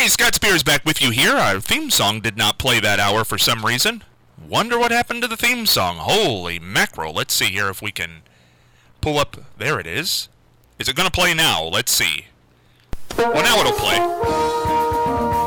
Hey, Scott Spears back with you here. Our theme song did not play that hour for some reason. Wonder what happened to the theme song. Holy mackerel. Let's see here if we can pull up. There it is. Is it going to play now? Let's see. Well, now it'll play.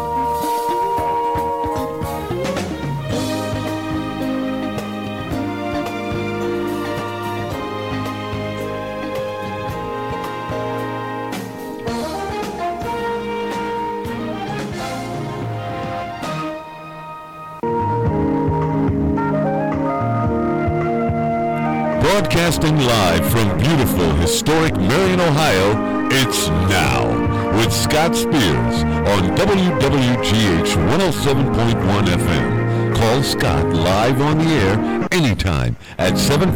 Broadcasting live from beautiful, historic Marion, Ohio, it's Now with Scott Spears on WWGH 107.1 FM. Call Scott live on the air anytime at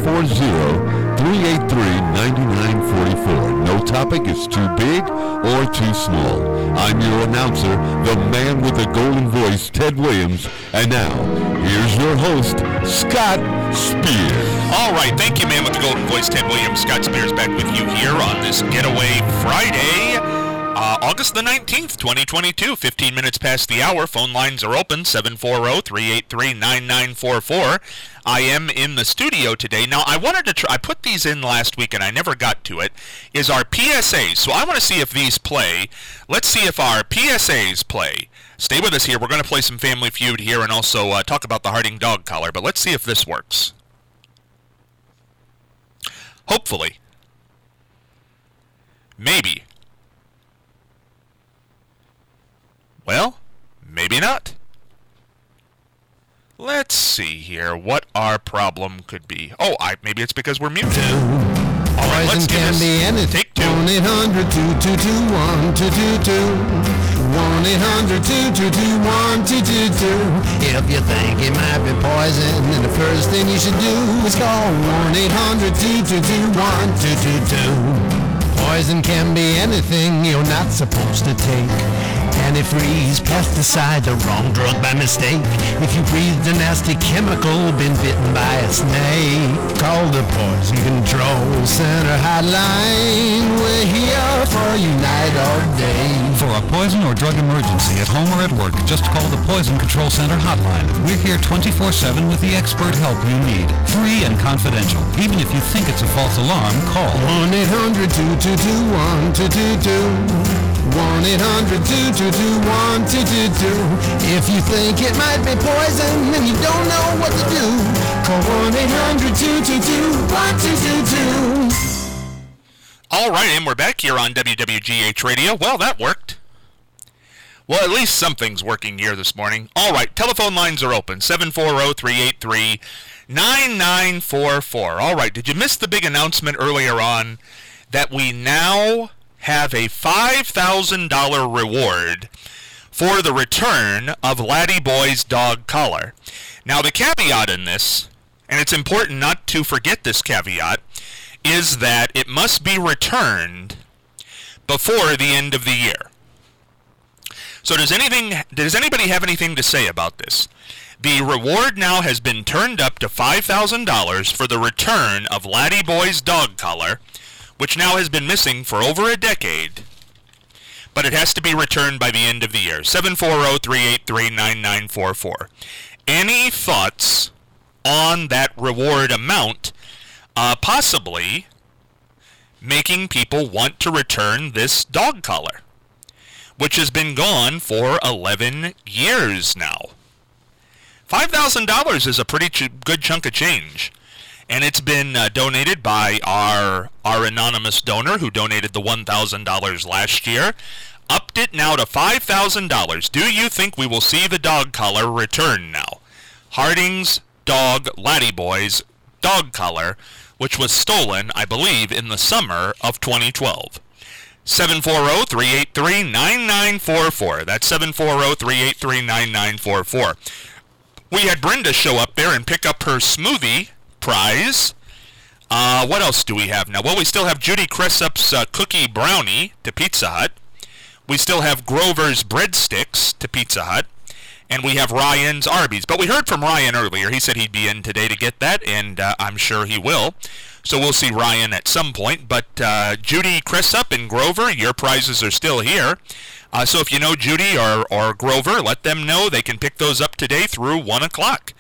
740-383-9944. No topic is too big or too small. I'm your announcer, the man with the golden voice, Ted Williams. And now, here's your host, Scott Spears. All right, thank you, man with the golden voice, Ted Williams. Scott Spears back with you here on this Getaway Friday, August the 19th, 2022, 15 minutes past the hour. Phone lines are open, 740-383-9944. I am in the studio today. Now, I wanted to I put these in last week and I never got to it, is our PSAs. So I want to see if these play. Let's see if our PSAs play. Stay with us here. We're going to play some Family Feud here and also talk about the Harding dog collar. But let's see if this works. Hopefully. Maybe. Well, maybe not. Let's see here what our problem could be. Oh, maybe it's because we're muted. All right, let's do this. Take two. 1-800-222-1222. 1-800-222-1222. If you think it might be poison, then the first thing you should do is call 1-800-222-1222. Poison can be anything you're not supposed to take. Antifreeze, pesticide, the wrong drug by mistake. If you breathed a nasty chemical, been bitten by a snake, call the Poison Control Center hotline. We're here for you night or day. For a poison or drug emergency at home or at work, just call the Poison Control Center hotline. We're here 24/7 with the expert help you need. Free and confidential. Even if you think it's a false alarm, call 1-800-222-1222. 1-800-222-1222. If you think it might be poison and you don't know what to do, call 1-800-222-1222. All right, and we're back here on WWGH Radio. Well, that worked. Well, at least something's working here this morning. All right, telephone lines are open, 740-383-9944. All right, did you miss the big announcement earlier on that we now have a $5,000 reward for the return of Laddie Boy's dog collar? Now, the caveat in this, and it's important not to forget this caveat, is that it must be returned before the end of the year. So does anybody have anything to say about this? The reward now has been turned up to $5,000 for the return of Laddie Boy's dog collar, which now has been missing for over a decade, but it has to be returned by the end of the year. 740-383-9944. Any thoughts on that reward amount possibly making people want to return this dog collar, which has been gone for 11 years now? $5,000 is a pretty good chunk of change. And it's been donated by our anonymous donor who donated the $1,000 last year. Upped it now to $5,000. Do you think we will see the dog collar return now? Harding's dog, Laddie Boy's dog collar, which was stolen, I believe, in the summer of 2012. 740-383-9944. That's 740-383-9944. We had Brenda show up there and pick up her smoothie prize. What else do we have now? Well, we still have Judy Cressup's cookie brownie to Pizza Hut. We still have Grover's breadsticks to Pizza Hut. And we have Ryan's Arby's. But we heard from Ryan earlier. He said he'd be in today to get that, and I'm sure he will. So we'll see Ryan at some point. But Judy Crissup and Grover, your prizes are still here. So if you know Judy or Grover, let them know. They can pick those up today through 1 o'clock.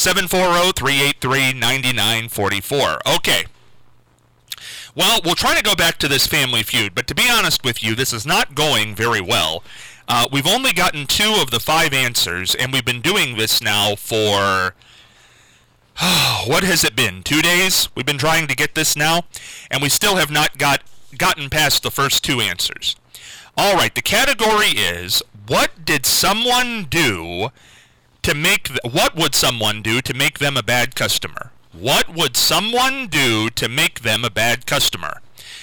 740-383-9944. Okay. Well, we'll try to go back to this Family Feud, but to be honest with you, this is not going very well. We've only gotten 2 of the 5 answers, and we've been doing this now for, what has it been, 2 days? We've been trying to get this now, and we still have not gotten past the first 2 answers. All right, the category is, what did someone do to make, what would someone do to make them a bad customer? What would someone do to make them a bad customer?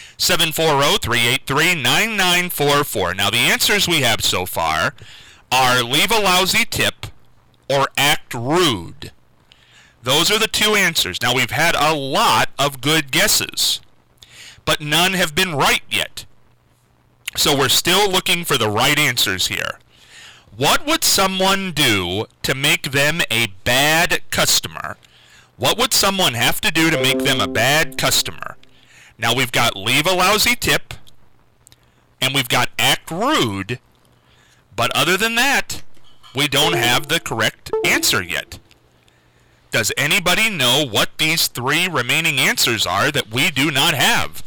740-383-9944. Now, the answers we have so far are leave a lousy tip or act rude. Those are the 2 answers. Now, we've had a lot of good guesses, but none have been right yet. So we're still looking for the right answers here. What would someone do to make them a bad customer? What would someone have to do to make them a bad customer? Now we've got leave a lousy tip, and we've got act rude, but other than that, we don't have the correct answer yet. Does anybody know what these 3 remaining answers are that we do not have?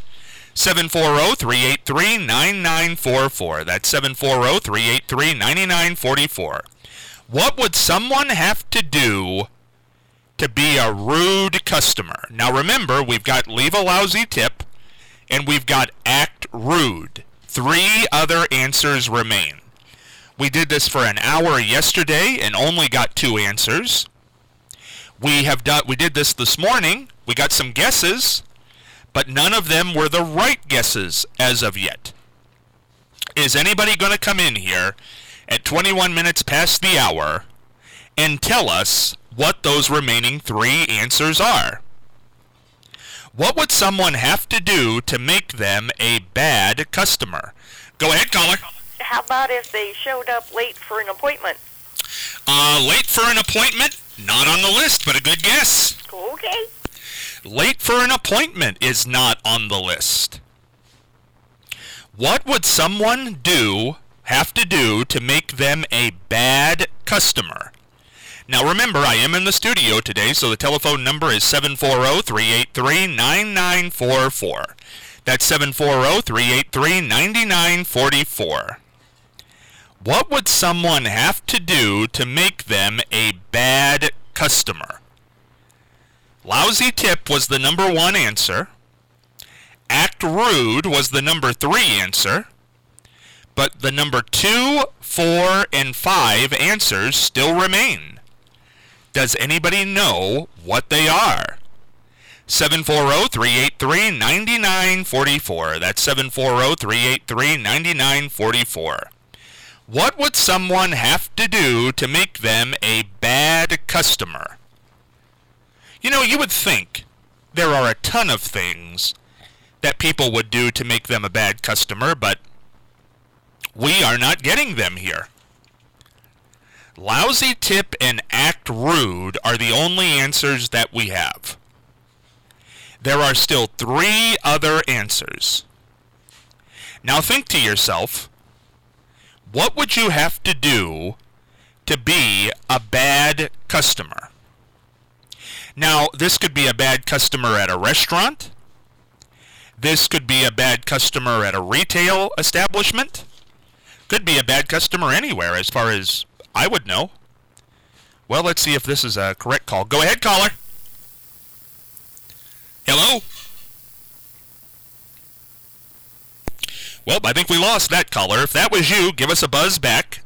740-383-9944. That's 740-383-9944. What would someone have to do to be a rude customer? Now remember, we've got leave a lousy tip, and we've got act rude. 3 other answers remain. We did this for an hour yesterday and only got 2 answers. We did this morning. We got some guesses, but none of them were the right guesses as of yet. Is anybody going to come in here at 21 minutes past the hour and tell us what those remaining 3 answers are? What would someone have to do to make them a bad customer? Go ahead, caller. How about if they showed up late for an appointment? Late for an appointment? Not on the list, but a good guess. Okay. Late for an appointment is not on the list. What would someone have to do to make them a bad customer? Now remember, I am in the studio today, so the telephone number is 740-383-9944. That's 740-383-9944. What would someone have to do to make them a bad customer? Lousy tip was the number 1 answer. Act rude was the number 3 answer. But the number 2, 4, and 5 answers still remain. Does anybody know what they are? 740-383-9944. That's 740-383-9944. What would someone have to do to make them a bad customer? You know, you would think there are a ton of things that people would do to make them a bad customer, but we are not getting them here. Lousy tip and act rude are the only answers that we have. There are still 3 other answers. Now think to yourself, what would you have to do to be a bad customer? Now, this could be a bad customer at a restaurant. This could be a bad customer at a retail establishment. Could be a bad customer anywhere, as far as I would know. Well, let's see if this is a correct call. Go ahead, caller. Hello? Well, I think we lost that caller. If that was you, give us a buzz back.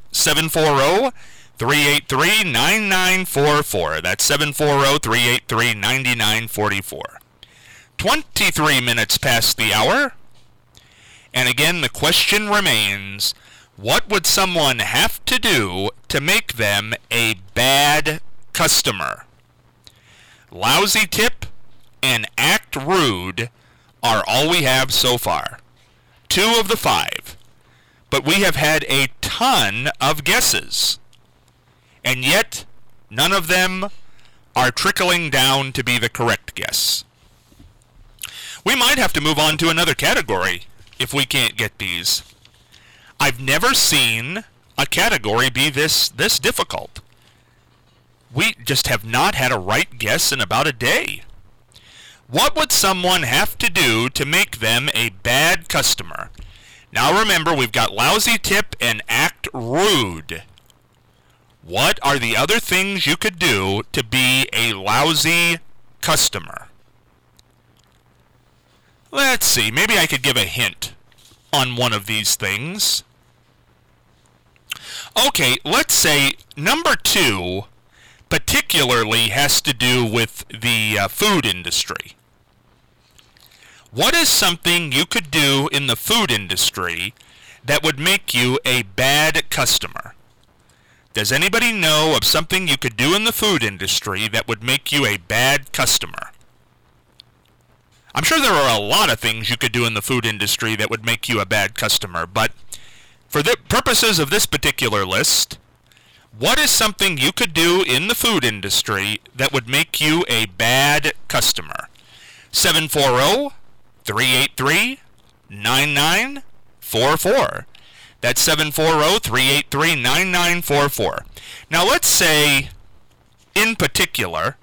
740-383-9944. That's 740-383-9944. 23 minutes past the hour. And again, the question remains, what would someone have to do to make them a bad customer? Lousy tip and act rude are all we have so far. 2 of the 5. But we have had a ton of guesses. And yet, none of them are trickling down to be the correct guess. We might have to move on to another category if we can't get these. I've never seen a category be this difficult. We just have not had a right guess in about a day. What would someone have to do to make them a bad customer? Now remember, we've got lousy tip and act rude. What are the other things you could do to be a lousy customer? Let's see, maybe I could give a hint on one of these things. Okay, let's say number 2 particularly has to do with the food industry. What is something you could do in the food industry that would make you a bad customer? Does anybody know of something you could do in the food industry that would make you a bad customer? I'm sure there are a lot of things you could do in the food industry that would make you a bad customer, but for the purposes of this particular list, what is something you could do in the food industry that would make you a bad customer? 740-383-9944. That's 740-383-9944. Now let's say, in particular,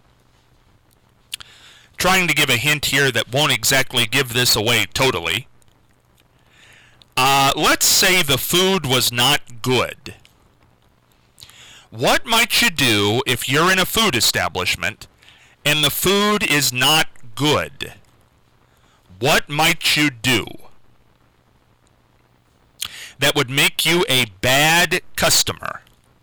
trying to give a hint here that won't exactly give this away totally. Let's say the food was not good. What might you do if you're in a food establishment and the food is not good? What might you do that would make you a bad customer?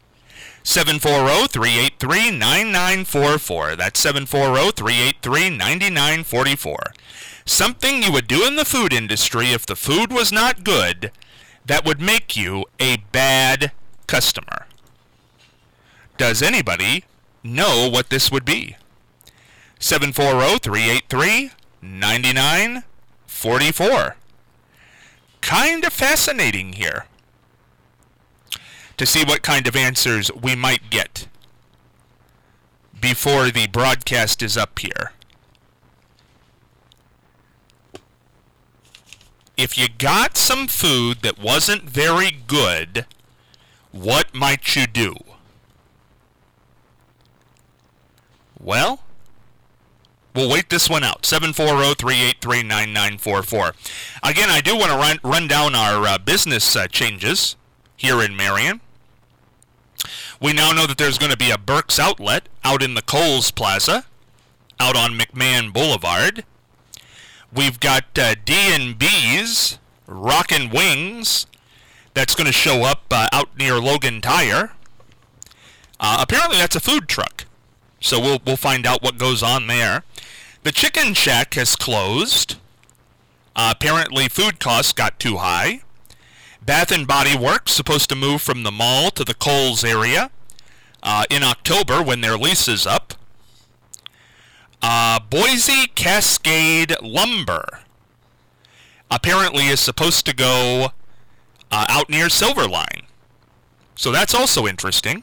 740-383-9944. That's 740-383-9944. Something you would do in the food industry if the food was not good that would make you a bad customer. Does anybody know what this would be? 740-383-9944. Kind of fascinating here to see what kind of answers we might get before the broadcast is up here. If you got some food that wasn't very good, what might you do? Well, we'll wait this one out. 740-383-9944. Again, I do want to run down our business changes here in Marion. We now know that there's going to be a Burke's Outlet out in the Kohl's Plaza, out on McMahon Boulevard. We've got D&B's Rockin' Wings. That's going to show up out near Logan Tire. Apparently that's a food truck, so we'll find out what goes on there. The Chicken Shack has closed. Apparently food costs got too high. Bath & Body Works supposed to move from the mall to the Kohl's area in October when their lease is up. Boise Cascade Lumber apparently is supposed to go out near Silverline. So that's also interesting.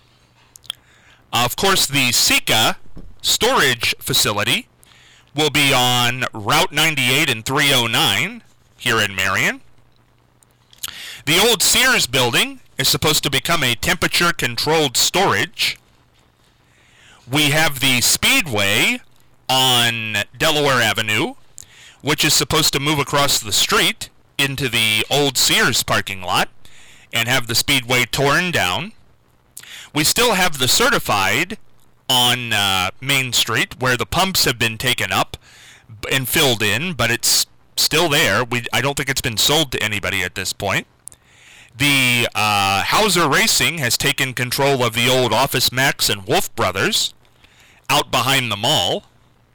Of course, the Sika storage facility will be on Route 98 and 309 here in Marion. The old Sears building is supposed to become a temperature-controlled storage. We have the Speedway on Delaware Avenue, which is supposed to move across the street into the old Sears parking lot and have the Speedway torn down. We still have the Certified on Main Street, where the pumps have been taken up and filled in, but it's still there. I don't think it's been sold to anybody at this point. The Hauser Racing has taken control of the old Office Max and Wolf Brothers out behind the mall.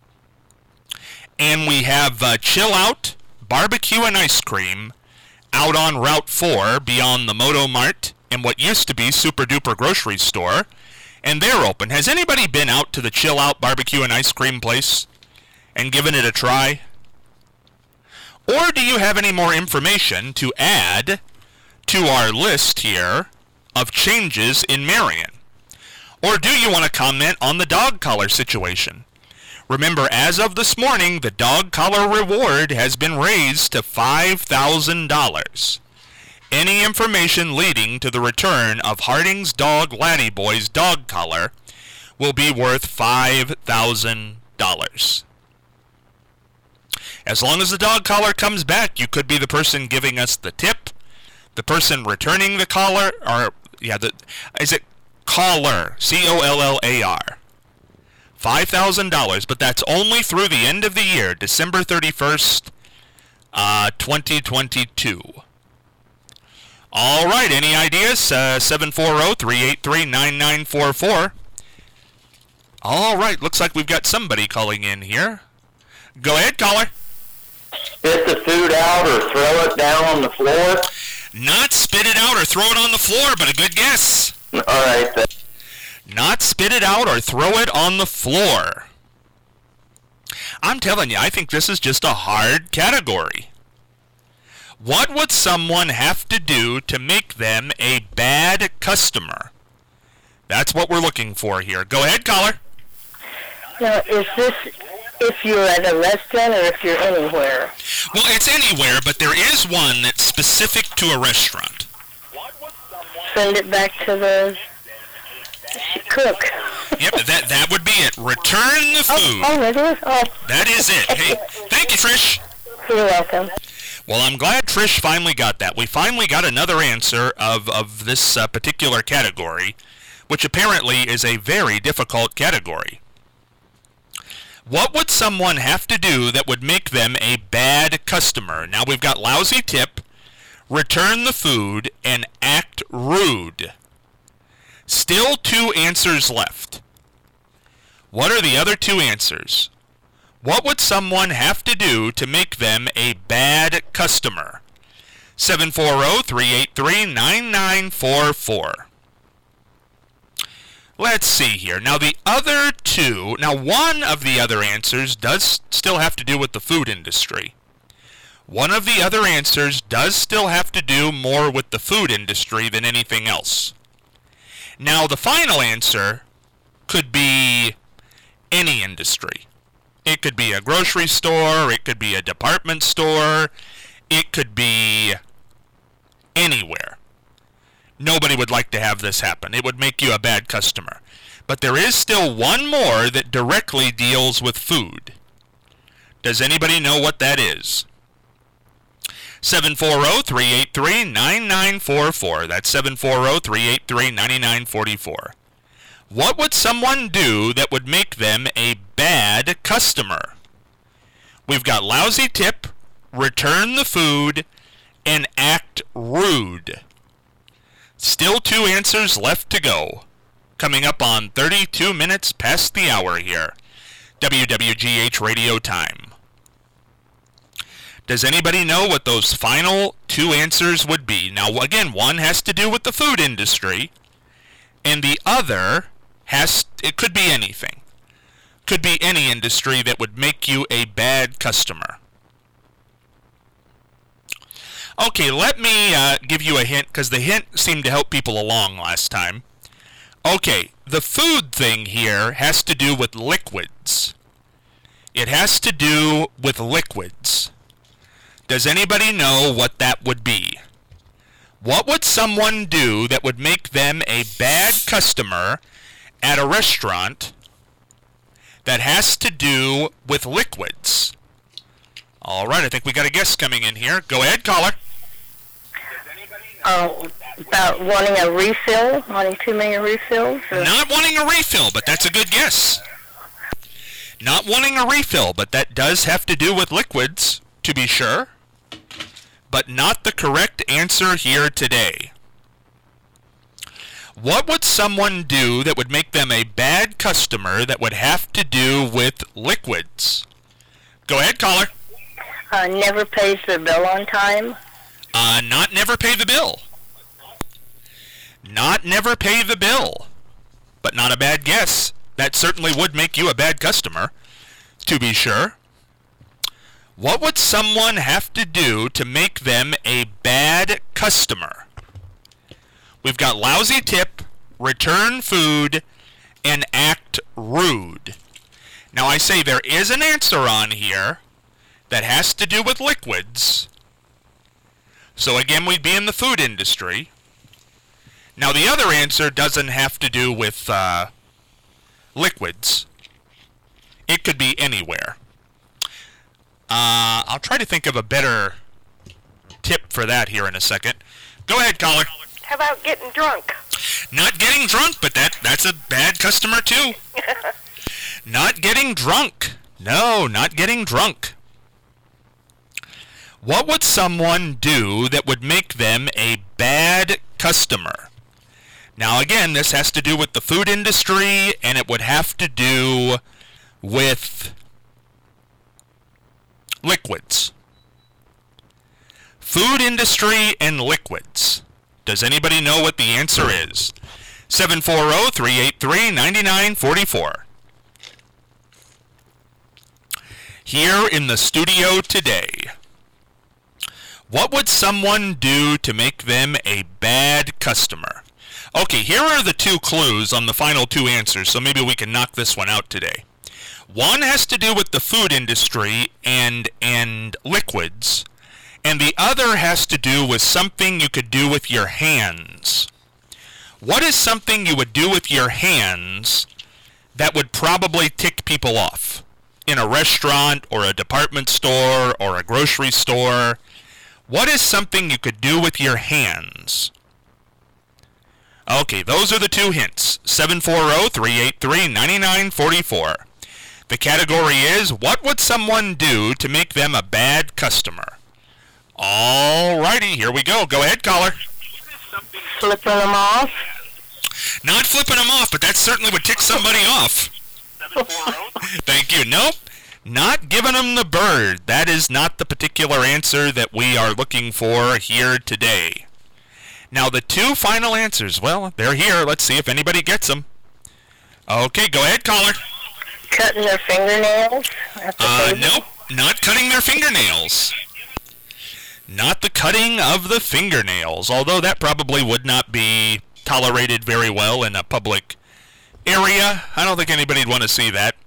And we have Chill Out Barbecue and Ice Cream out on Route 4 beyond the Moto Mart and what used to be Super Duper Grocery Store. And they're open. Has anybody been out to the Chill Out Barbecue and Ice Cream place and given it a try? Or do you have any more information to add to our list here of changes in Marion? Or do you want to comment on the dog collar situation? Remember, as of this morning, the dog collar reward has been raised to $5,000. any information leading to the return of Harding's dog Laddie Boy's dog collar will be worth $5,000. As long as the dog collar comes back, you could be the person giving us the tip, the person returning the collar, or, is it collar? C-O-L-L-A-R. $5,000, but that's only through the end of the year, December 31st, 2022. All right, any ideas? 740-383-9944. All right, looks like we've got somebody calling in here. Go ahead, caller. Spit the food out or throw it down on the floor? Not spit it out or throw it on the floor, but a good guess. All right, then. Not spit it out or throw it on the floor. I'm telling you, I think this is just a hard category. What would someone have to do to make them a bad customer? That's what we're looking for here. Go ahead, caller. Now, is this if you're at a restaurant or if you're anywhere? Well, it's anywhere, but there is one that's specific to a restaurant. Send it back to the cook. Yep, that would be it. Return the food. Oh, that is? Oh. That is it. Hey, thank you, Trish. You're welcome. Well, I'm glad Trish finally got that. We finally got another answer of this particular category, which apparently is a very difficult category. What would someone have to do that would make them a bad customer? Now we've got lousy tip, return the food, and act rude. Still 2 answers left. What are the other 2 answers? What would someone have to do to make them a bad customer? 740-383-9944. Let's see here. Now the other 2, one of the other answers does still have to do with the food industry. One of the other answers does still have to do more with the food industry than anything else. Now the final answer could be any industry. It could be a grocery store, it could be a department store, it could be anywhere. Nobody would like to have this happen. It would make you a bad customer. But there is still one more that directly deals with food. Does anybody know what that is? 740-383-9944. That's 740-383-9944. What would someone do that would make them a bad customer? We've got lousy tip, return the food, and act rude. Still 2 answers left to go. Coming up on 32 minutes past the hour here. WWGH Radio Time. Does anybody know what those final 2 answers would be? Now, again, one has to do with the food industry, and the other it could be anything. Could be any industry that would make you a bad customer. Okay, let me give you a hint, because the hint seemed to help people along last time. Okay, the food thing here has to do with liquids. It has to do with liquids. Does anybody know what that would be? What would someone do that would make them a bad customer at a restaurant that has to do with liquids? All right, I think we got a guest coming in here. Go ahead, caller. About wanting a refill, wanting too many refills? Or? Not wanting a refill, but that's a good guess. Not wanting a refill, but that does have to do with liquids, to be sure. But not the correct answer here today. What would someone do that would make them a bad customer that would have to do with liquids? Go ahead, caller. Never pays their bill on time? Not never pay the bill. Not never pay the bill. But not a bad guess. That certainly would make you a bad customer, to be sure. What would someone have to do to make them a bad customer? We've got lousy tip, return food, and act rude. Now I say there is an answer on here that has to do with liquids. So again, we'd be in the food industry. Now the other answer doesn't have to do with liquids. It could be anywhere. I'll try to think of a better tip for that here in a second. Go ahead, caller. How about getting drunk? Not getting drunk, but that's a bad customer too. Not getting drunk. No, not getting drunk. What would someone do that would make them a bad customer? Now again, this has to do with the food industry, and it would have to do with liquids. Food industry and liquids. Does anybody know what the answer is? 740-383-9944. Here in the studio today, what would someone do to make them a bad customer? Okay, here are the two clues on the final two answers, so maybe we can knock this one out today. One has to do with the food industry and liquids, and the other has to do with something you could do with your hands. What is something you would do with your hands that would probably tick people off in a restaurant or a department store or a grocery store? What is something you could do with your hands? Okay, those are the two hints. 740-383-9944. The category is, what would someone do to make them a bad customer? Alrighty, here we go. Go ahead, caller. Flipping them off. Not flipping them off, but that certainly would tick somebody off. Thank you. Nope. Not giving them the bird. That is not the particular answer that we are looking for here today. Now, the two final answers, well, they're here. Let's see if anybody gets them. Okay, go ahead, caller. Cutting their fingernails? Nope. Not cutting their fingernails. Not the cutting of the fingernails, although that probably would not be tolerated very well in a public area. I don't think anybody'd want to see that.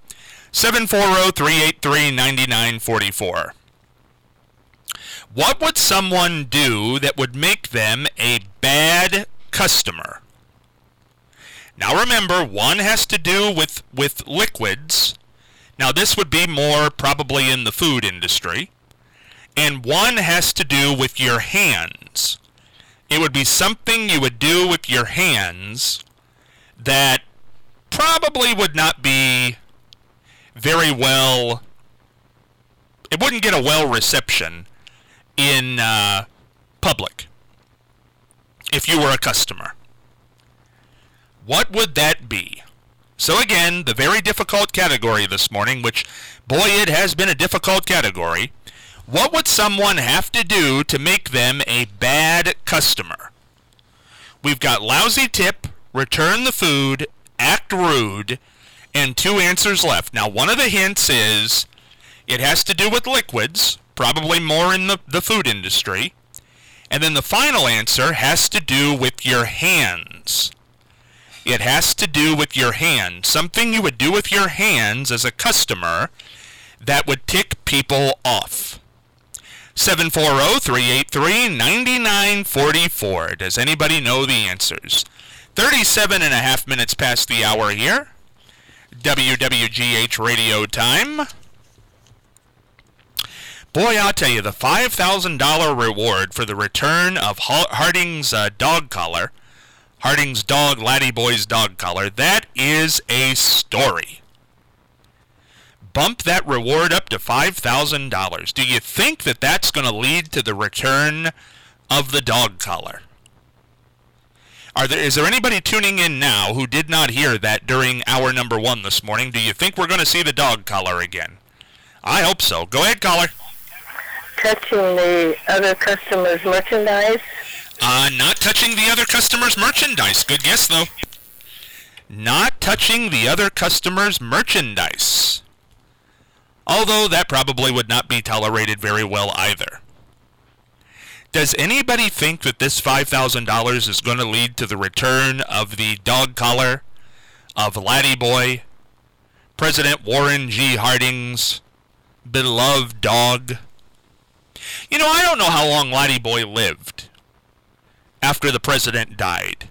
740-383-9944. What would someone do that would make them a bad customer? Now remember, one has to do with liquids. Now this would be more probably in the food industry. And one has to do with your hands. It would be something you would do with your hands that probably would not be very well, it wouldn't get a well reception in public if you were a customer. What would that be? So again, the very difficult category this morning, which, boy, it has been a difficult category. What would someone have to do to make them a bad customer? We've got lousy tip, return the food, act rude, and two answers left. Now, one of the hints is it has to do with liquids, probably more in the food industry. And then the final answer has to do with your hands. It has to do with your hands. Something you would do with your hands as a customer that would tick people off. 740-383-9944. Does anybody know the answers? 37 and a half minutes past the hour here. WWGH radio time. Boy, I'll tell you, the $5,000 reward for the return of Harding's dog collar, Harding's dog, Laddie Boy's dog collar, that is a story. Bump that reward up to $5,000. Do you think that that's going to lead to the return of the dog collar? Is there anybody tuning in now who did not hear that during hour number 1 this morning? Do you think we're going to see the dog collar again? I hope so. Go ahead, caller. Touching the other customer's merchandise? Not touching the other customer's merchandise. Good guess, though. Not touching the other customer's merchandise. Although that probably would not be tolerated very well either. Does anybody think that this $5,000 is going to lead to the return of the dog collar of Laddie Boy, President Warren G. Harding's beloved dog? You know, I don't know how long Laddie Boy lived after the president died.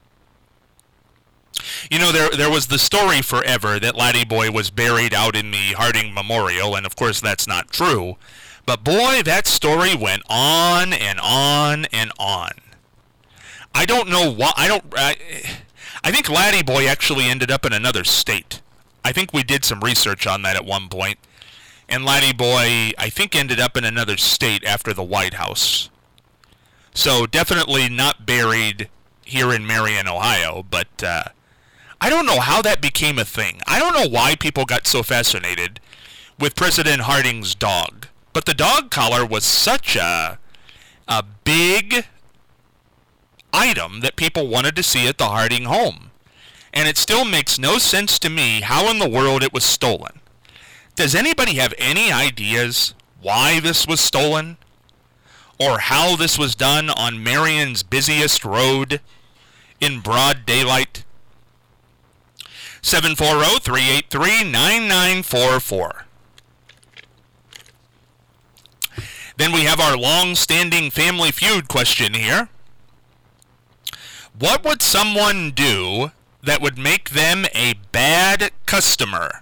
You know, there was the story forever that Laddie Boy was buried out in the Harding Memorial, and of course that's not true. But boy, that story went on and on and on. I don't know why. I think Laddie Boy actually ended up in another state. I think we did some research on that at one point. And Laddie Boy, I think, ended up in another state after the White House. So definitely not buried here in Marion, Ohio. But I don't know how that became a thing. I don't know why people got so fascinated with President Harding's dog. But the dog collar was such a big item that people wanted to see at the Harding home. And it still makes no sense to me how in the world it was stolen. Does anybody have any ideas why this was stolen? Or how this was done on Marion's busiest road in broad daylight? 740-383-9944. Then we have our long-standing Family Feud question here. What would someone do that would make them a bad customer?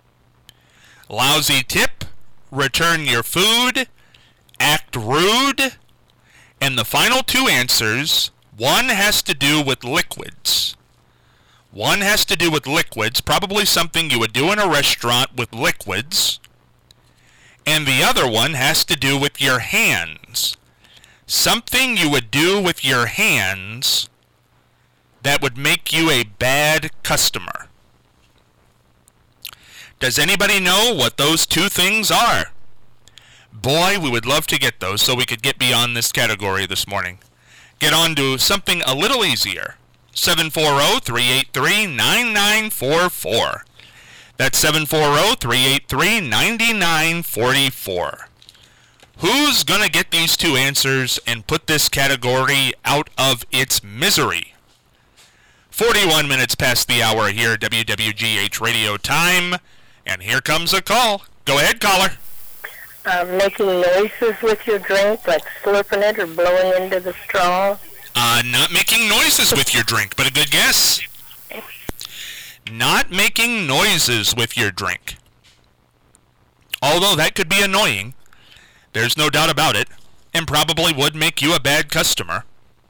Lousy tip, return your food, act rude, and the final two answers, one has to do with liquids. One has to do with liquids, probably something you would do in a restaurant with liquids. And the other one has to do with your hands. Something you would do with your hands that would make you a bad customer. Does anybody know what those two things are? Boy, we would love to get those so we could get beyond this category this morning. Get on to something a little easier. 740-383-9944. That's 740-383-9944. Who's going to get these two answers and put this category out of its misery? 41 minutes past the hour here, WWGH Radio Time. And here comes a call. Go ahead, caller. Making noises with your drink, like slurping it or blowing into the straw. Not making noises with your drink, but a good guess. Not making noises with your drink. Although that could be annoying. There's no doubt about it. And probably would make you a bad customer.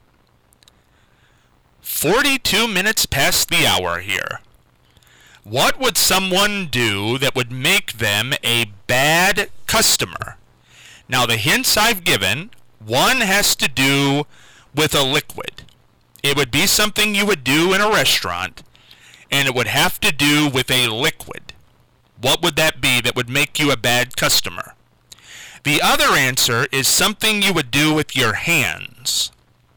42 minutes past the hour here. What would someone do that would make them a bad customer? Now, the hints I've given, one has to do with a liquid. It would be something you would do in a restaurant, and it would have to do with a liquid. What would that be that would make you a bad customer? The other answer is something you would do with your hands.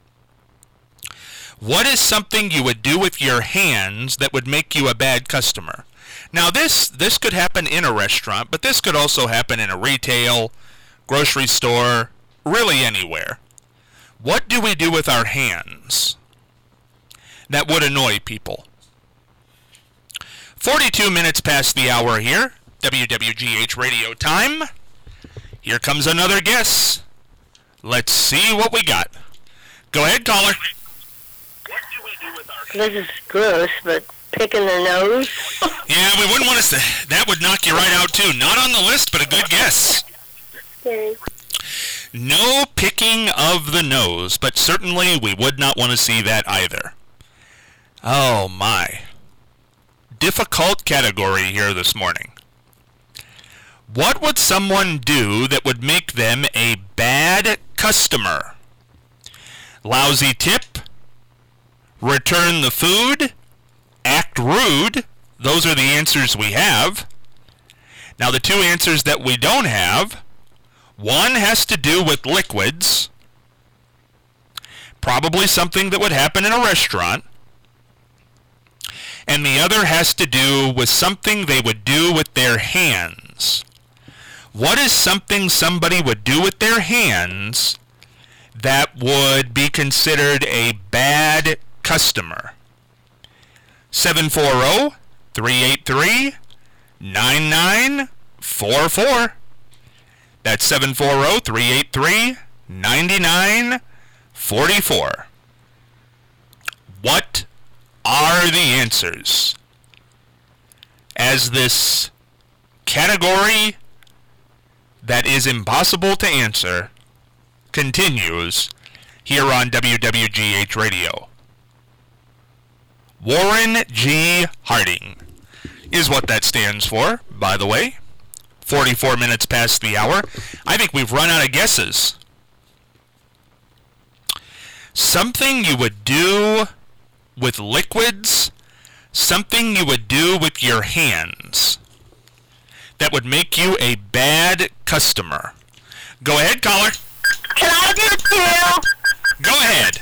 What is something you would do with your hands that would make you a bad customer? Now, this could happen in a restaurant, but this could also happen in a retail, grocery store, really anywhere. What do we do with our hands that would annoy people? 42 minutes past the hour here, WWGH Radio Time. Here comes another guess. Let's see what we got. Go ahead, caller. This is gross, but picking their nose? Yeah, we wouldn't want to say. That would knock you right out, too. Not on the list, but a good guess. Okay. No picking of the nose, but certainly we would not want to see that either. Oh, my. Difficult category here this morning. What would someone do that would make them a bad customer? Lousy tip, return the food, act rude. Those are the answers we have. Now, the two answers that we don't have, one has to do with liquids, probably something that would happen in a restaurant, and the other has to do with something they would do with their hands. What is something somebody would do with their hands that would be considered a bad customer? 740-383-9944. That's 740-383-9944. What are the answers? As this category that is impossible to answer continues here on WWGH Radio. Warren G. Harding is what that stands for, by the way. 44 minutes past the hour. I think we've run out of guesses. Something you would do with liquids, something you would do with your hands that would make you a bad customer. Go ahead, caller. Can I do two? Go ahead.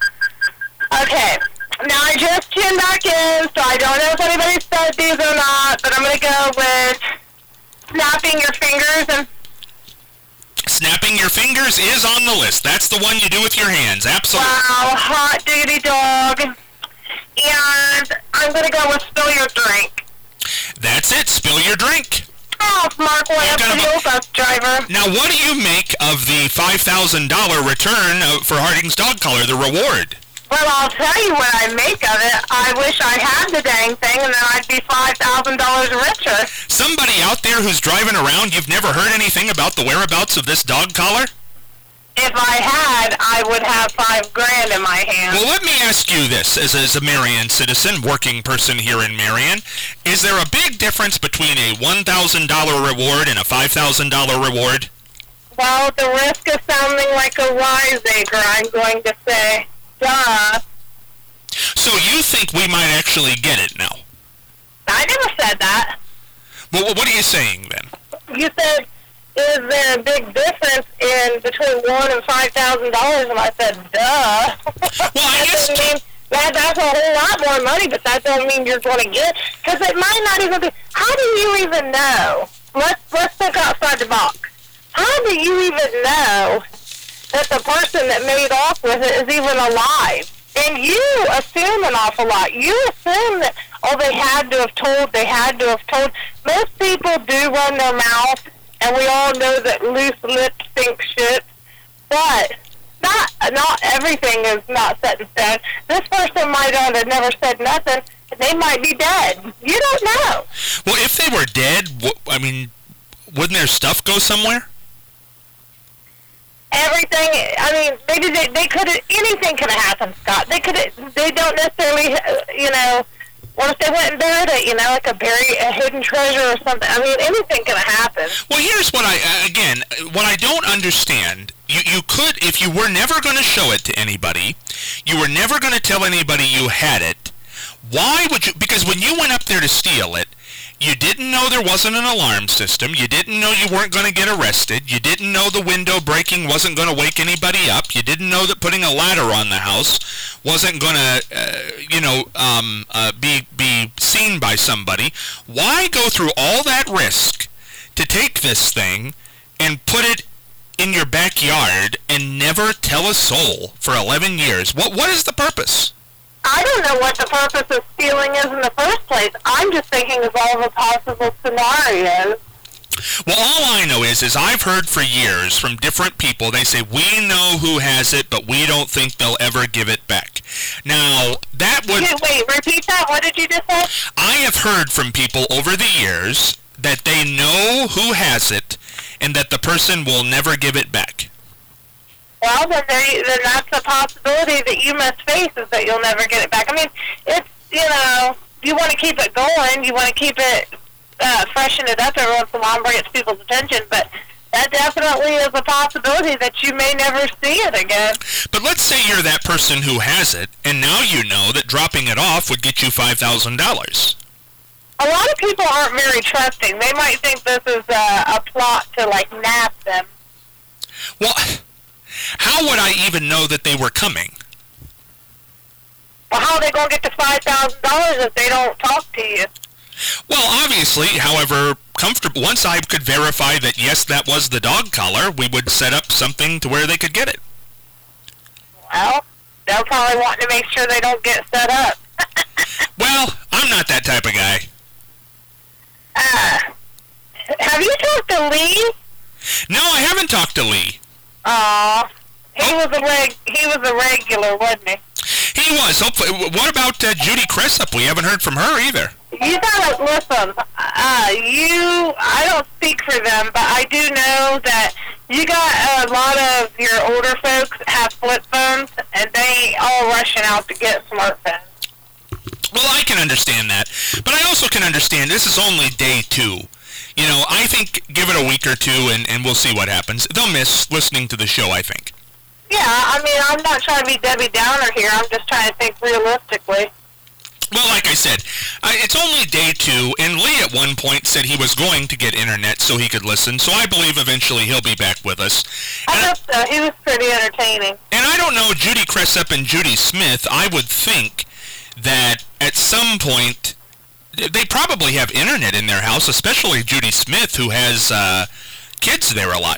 Okay. Now, I just tuned back in, so I don't know if anybody said these or not, but I'm going to go with snapping your fingers. And Snapping your fingers is on the list. That's the one you do with your hands. Absolutely. wow, hot diggity dog. And I'm going to go with spill your drink. That's it. Spill your drink. Oh, Mark Lamp, What kind the of bus driver. Now, what do you make of the $5,000 return for Harding's dog collar, the reward? Well, I'll tell you what I make of it. I wish I had the dang thing, and then I'd be $5,000 richer. Somebody out there who's driving around, you've never heard anything about the whereabouts of this dog collar? If I had, I would have $5,000 in my hand. Well, let me ask you this, as a Marion citizen, working person here in Marion. Is there a big difference between a $1,000 reward and a $5,000 reward? Well, at the risk of sounding like a wiseacre, I'm going to say, duh. So you think we might actually get it now? I never said that. Well, what are you saying then? You said, is there a big difference in between $1,000 and $5,000? And I said, duh. Well, I guess... That's a whole lot more money, but that don't mean you're going to get it. Because it might not even be... How do you even know? Let's look outside the box. How do you even know that the person that made off with it is even alive? And you assume an awful lot. You assume that, they had to have told. Most people do run their mouth, and we all know that loose lips think shit. But not everything is not set in stone. This person might have never said nothing. They might be dead. You don't know. Well, if they were dead, wouldn't their stuff go somewhere? Everything. They could have. Anything could have happened, Scott. They don't necessarily. What if they went and buried it? Like a hidden treasure or something. Anything could have happened. Well, here's what I don't understand. You could, if you were never going to show it to anybody, you were never going to tell anybody you had it. Why would you? Because when you went up there to steal it, you didn't know there wasn't an alarm system. You didn't know you weren't going to get arrested. You didn't know the window breaking wasn't going to wake anybody up. You didn't know that putting a ladder on the house wasn't going to, be seen by somebody. Why go through all that risk to take this thing and put it in your backyard and never tell a soul for 11 years? What is the purpose? I don't know what the purpose of stealing is in the first place. I'm just thinking of all the possible scenarios. Well, all I know is I've heard for years from different people, they say, we know who has it, but we don't think they'll ever give it back. Now, that would... Wait, repeat that. What did you just say? I have heard from people over the years that they know who has it and that the person will never give it back. Well, then that's a possibility that you must face, is that you'll never get it back. It's, you want to keep it going. You want to keep it, freshen it up every once in a while and bring it to people's attention. But that definitely is a possibility that you may never see it again. But let's say you're that person who has it, and now you know that dropping it off would get you $5,000. A lot of people aren't very trusting. They might think this is a plot to, nab them. Well... How would I even know that they were coming? Well, how are they going to get the $5,000 if they don't talk to you? Well, obviously, however comfortable, once I could verify that, yes, that was the dog collar, we would set up something to where they could get it. Well, they'll probably want to make sure they don't get set up. Well, I'm not that type of guy. Have you talked to Lee? No, I haven't talked to Lee. Aw. He was a regular, wasn't he? He was. Hopefully. What about Judy Cressup? We haven't heard from her either. You gotta listen. I don't speak for them, but I do know that you got a lot of your older folks have flip phones, and they ain't all rushing out to get smartphones. Well, I can understand that, but I also can understand this is only day 2. You know, I think give it a week or 2, and we'll see what happens. They'll miss listening to the show, I think. Yeah, I mean, I'm not trying to be Debbie Downer here. I'm just trying to think realistically. Well, like I said, it's only day 2, and Lee at one point said he was going to get internet so he could listen, so I believe eventually he'll be back with us. I hope so. He was pretty entertaining. And I don't know Judy Cressup and Judy Smith. I would think that at some point they probably have internet in their house, especially Judy Smith, who has kids there a lot.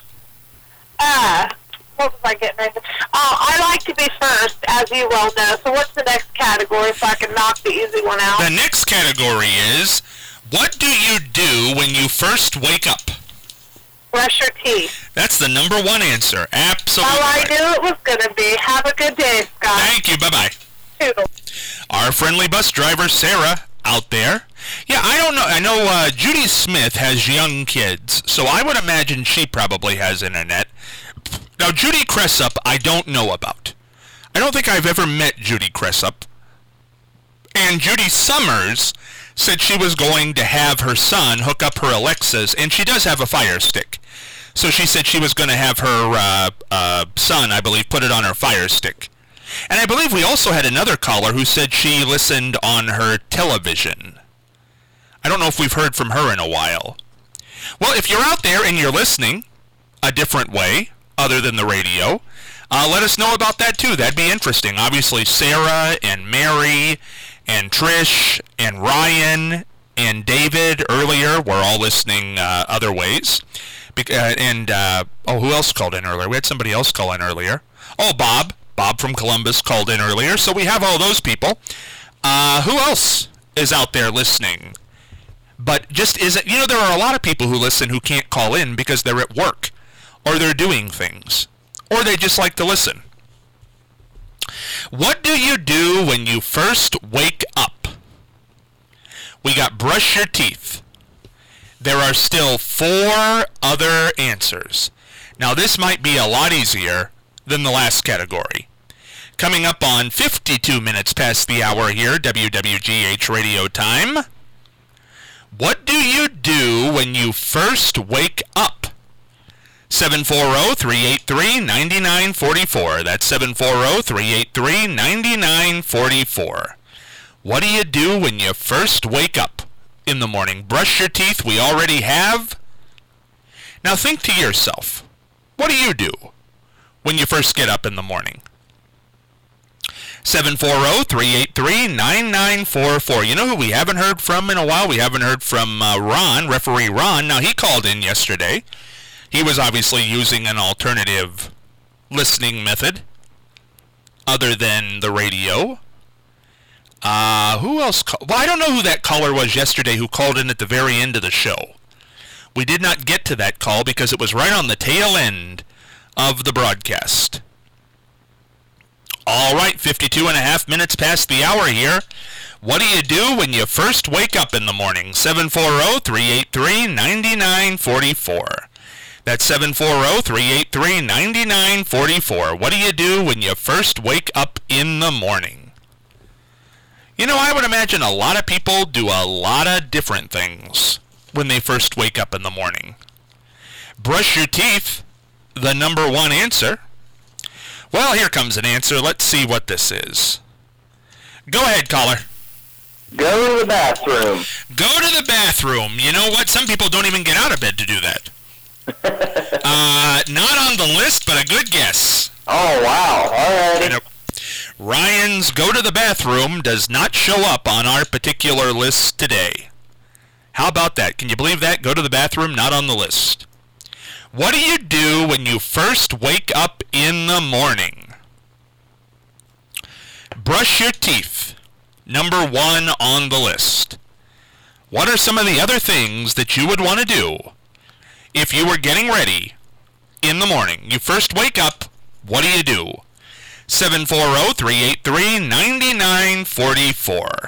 What was I getting ready to say? I like to be first, as you well know. So what's the next category so I can knock the easy one out? The next category is, what do you do when you first wake up? Brush your teeth. That's the number 1 answer. Absolutely. All I knew it was going to be. Have a good day, Scott. Thank you. Bye-bye. Toodles. Our friendly bus driver, Sarah, out there. Yeah, I don't know. I know Judy Smith has young kids, so I would imagine she probably has internet. Now, Judy Cressup, I don't know about. I don't think I've ever met Judy Cressup. And Judy Summers said she was going to have her son hook up her Alexas, and she does have a Fire Stick. So she said she was going to have her son, I believe, put it on her Fire Stick. And I believe we also had another caller who said she listened on her television. I don't know if we've heard from her in a while. Well, if you're out there and you're listening a different way, other than the radio, let us know about that too. That'd be interesting. Obviously, Sarah and Mary and Trish and Ryan and David earlier were all listening other ways. Who else called in earlier? We had somebody else call in earlier. Oh, Bob. Bob from Columbus called in earlier. So we have all those people. Who else is out there listening? But just isn't, there are a lot of people who listen who can't call in because they're at work, or they're doing things, or they just like to listen. What do you do when you first wake up? We got brush your teeth. There are still 4 other answers. Now, this might be a lot easier than the last category. Coming up on 52 minutes past the hour here, WWGH Radio Time. What do you do when you first wake up? 740-383-9944. That's 740-383-9944. What do you do when you first wake up in the morning? Brush your teeth, we already have. Now think to yourself, what do you do when you first get up in the morning? 740-383-9944. You know who we haven't heard from in a while? We haven't heard from Ron, referee Ron. Now, he called in yesterday. He was obviously using an alternative listening method other than the radio. Who else? Well, I don't know who that caller was yesterday who called in at the very end of the show. We did not get to that call because it was right on the tail end of the broadcast. All right, 52 and a half minutes past the hour here. What do you do when you first wake up in the morning? 740-383-9944. That's 740-383-9944. What do you do when you first wake up in the morning? I would imagine a lot of people do a lot of different things when they first wake up in the morning. Brush your teeth, the number 1 answer. Well, here comes an answer. Let's see what this is. Go ahead, caller. Go to the bathroom. Go to the bathroom. You know what? Some people don't even get out of bed to do that. Not on the list, but a good guess. Oh, wow. All right. Ryan's go to the bathroom does not show up on our particular list today. How about that? Can you believe that? Go to the bathroom, not on the list. What do you do when you first wake up in the morning? Brush your teeth. Number 1 on the list. What are some of the other things that you would want to do if you were getting ready in the morning. You first wake up, what do you do? 740-383-9944.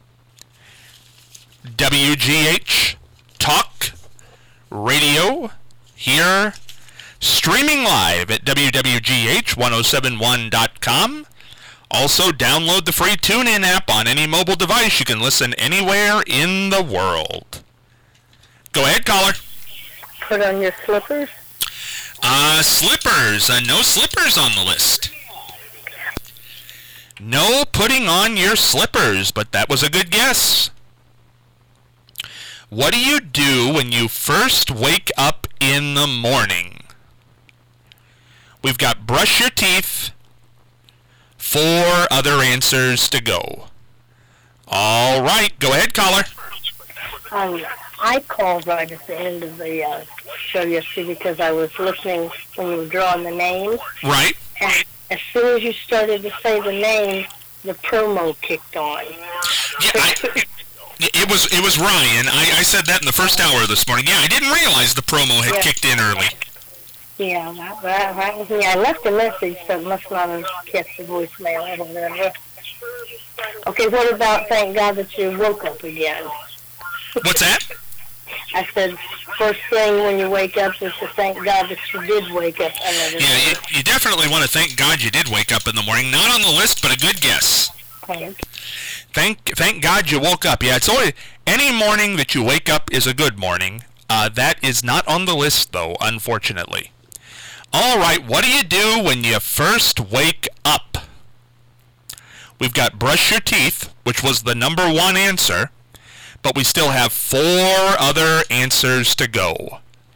WGH Talk Radio here, streaming live at www.gh1071.com. Also, download the free TuneIn app on any mobile device. You can listen anywhere in the world. Go ahead, caller. Put on your slippers. Slippers. No slippers on the list. No putting on your slippers, but that was a good guess. What do you do when you first wake up in the morning? We've got brush your teeth. 4 other answers to go. All right, go ahead, caller. I called right at the end of the show yesterday because I was listening when you were drawing the names. Right. And as soon as you started to say the name, the promo kicked on. Yeah, it was Ryan. I said that in the first hour this morning. Yeah, I didn't realize the promo had kicked in early. Yeah, that was me. I left a message, so it must not have kept the voicemail or whatever. Okay, what about thank God that you woke up again? What's that? I said, first thing when you wake up is to thank God that you did wake up another day. Yeah, you definitely want to thank God you did wake up in the morning. Not on the list, but a good guess. Thank God you woke up. Yeah, it's always, any morning that you wake up is a good morning. That is not on the list, though, unfortunately. All right, what do you do when you first wake up? We've got brush your teeth, which was the number 1 answer, but we still have 4 other answers to go.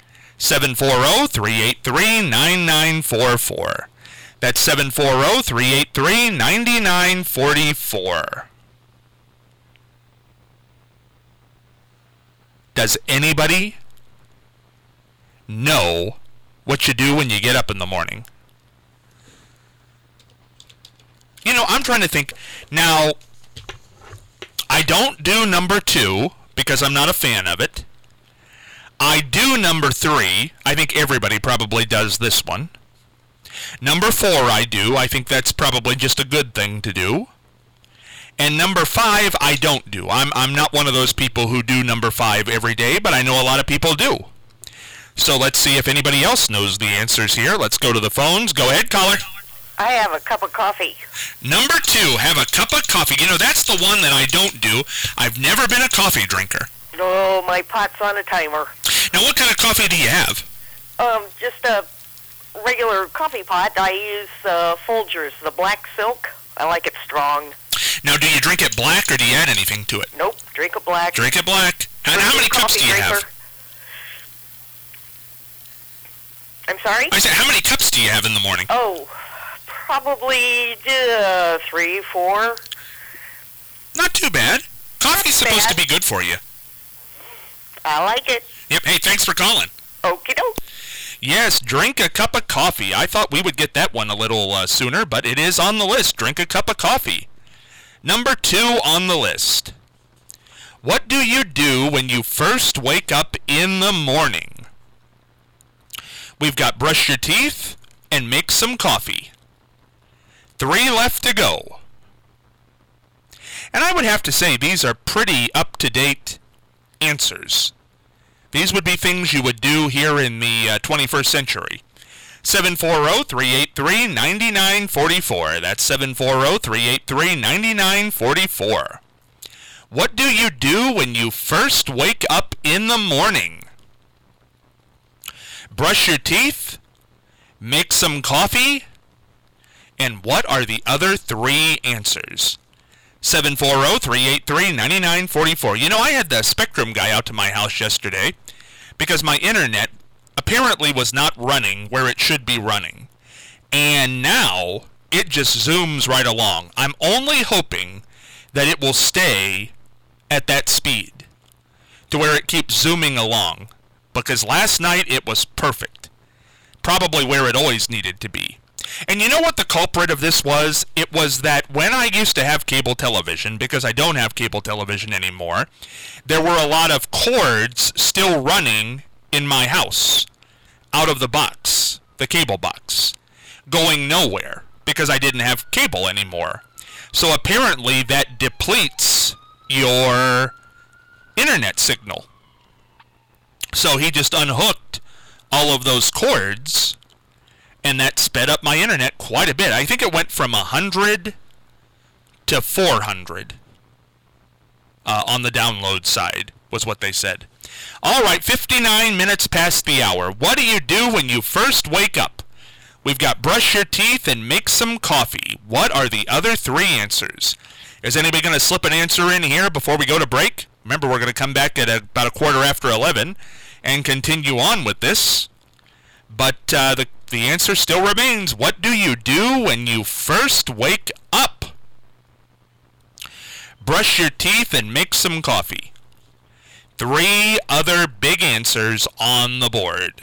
740-383-9944. That's 740-383-9944. Does anybody know what you do when you get up in the morning? You know, I'm trying to think. Now, I don't do number 2 because I'm not a fan of it. I do number 3. I think everybody probably does this one. Number 4 I do. I think that's probably just a good thing to do. And number 5 I don't do. I'm not one of those people who do number 5 every day, but I know a lot of people do. So let's see if anybody else knows the answers here. Let's go to the phones. Go ahead, caller. I have a cup of coffee. Number 2, have a cup of coffee. You know, that's the one that I don't do. I've never been a coffee drinker. No, my pot's on a timer. Now, what kind of coffee do you have? Just a regular coffee pot. I use Folgers, the black silk. I like it strong. Now, do you drink it black or do you add anything to it? Nope, drink it black. Drink it black. And how many cups do you have? I'm sorry? I said, how many cups do you have in the morning? Oh, probably 3, 4. Not too bad. Coffee's supposed to be good for you. I like it. Yep. Hey, thanks for calling. Okie doke. Yes, drink a cup of coffee. I thought we would get that one a little sooner, but it is on the list. Drink a cup of coffee. Number 2 on the list. What do you do when you first wake up in the morning? We've got brush your teeth and make some coffee. 3 left to go. And I would have to say these are pretty up-to-date answers. These would be things you would do here in the 21st century. 740-383-9944. That's 740-383-9944. What do you do when you first wake up in the morning? Brush your teeth, make some coffee, and what are the other 3 answers? 740-383-9944. You know, I had the Spectrum guy out to my house yesterday because my internet apparently was not running where it should be running. And now it just zooms right along. I'm only hoping that it will stay at that speed to where it keeps zooming along, because last night it was perfect. Probably where it always needed to be. And you know what the culprit of this was? It was that when I used to have cable television, because I don't have cable television anymore, there were a lot of cords still running in my house out of the box. the cable box, going nowhere because I didn't have cable anymore. So apparently that depletes your internet signal. So he just unhooked all of those cords, and that sped up my internet quite a bit. I think it went from 100 to 400 on the download side, was what they said. All right, 59 minutes past the hour. What do you do when you first wake up? We've got brush your teeth and make some coffee. What are the other three answers? Is anybody going to slip an answer in here before we go to break? Remember, we're going to come back at about 11:15 and continue on with this. But the answer still remains. What do you do when you first wake up? Brush your teeth and make some coffee. Three other big answers on the board.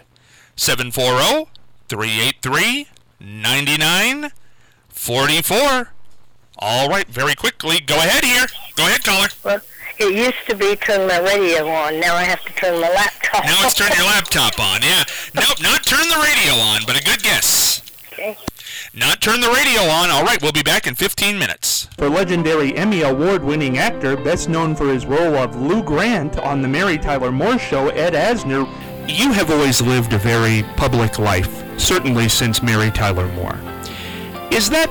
740-383-9944. All right, very quickly. Go ahead here. Go ahead, caller. Well, it used to be turn my radio on. Now I have to turn my laptop on. Now it's turn your laptop on, yeah. Nope, not turn the radio on, but a good guess. Okay. Not turn the radio on. All right, we'll be back in 15 minutes. For legendary Emmy Award-winning actor, best known for his role of Lou Grant on The Mary Tyler Moore Show, Ed Asner. You have always lived a very public life, certainly since Mary Tyler Moore. Is that